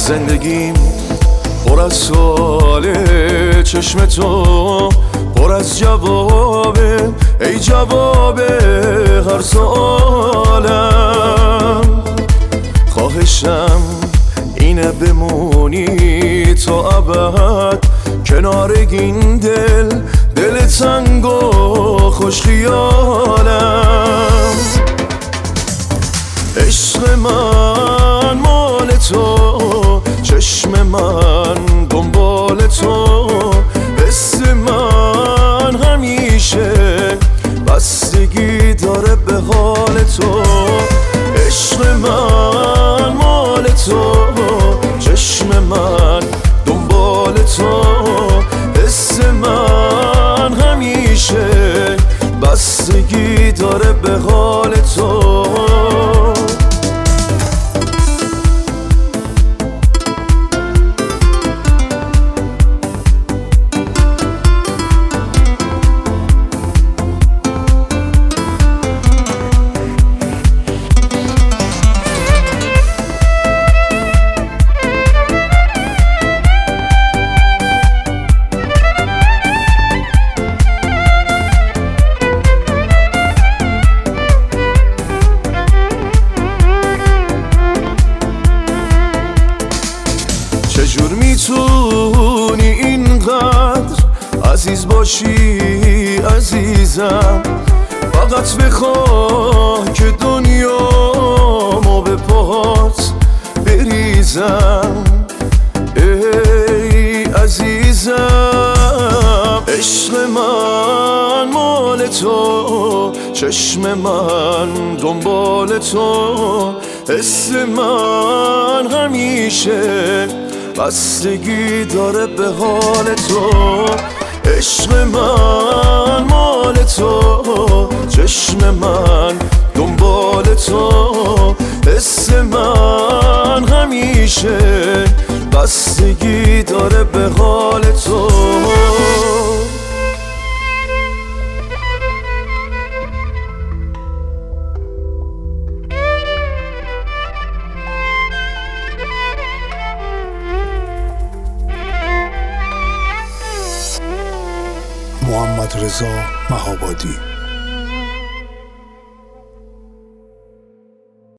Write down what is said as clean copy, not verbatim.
زندگیم پر از سواله، چشم تو پر از جوابه، ای جواب هر سوالم. خواهشم اینه بمونی تا ابد کنار این دل تنگ و خوش خیالم. عشق من مال تو، چشم من دنبال تو، حس من همیشه بستگی داره به حال تو. عشق من مال تو، چشم من دنبال تو، حس من همیشه بستگی داره به حال تو. چجور میتونی اینقدر عزیز باشی عزیزم؟ فقط بخواه که دنیامو به پات بریزم. ای عزیزم، عشق من مال تو، چشم من دنبال تو، حس من همیشه بستگی داره به حال تو. عشق من مال تو، چشم من دنبال تو، حس من همیشه بستگی داره به حال تو. محمد رضا مهابادی.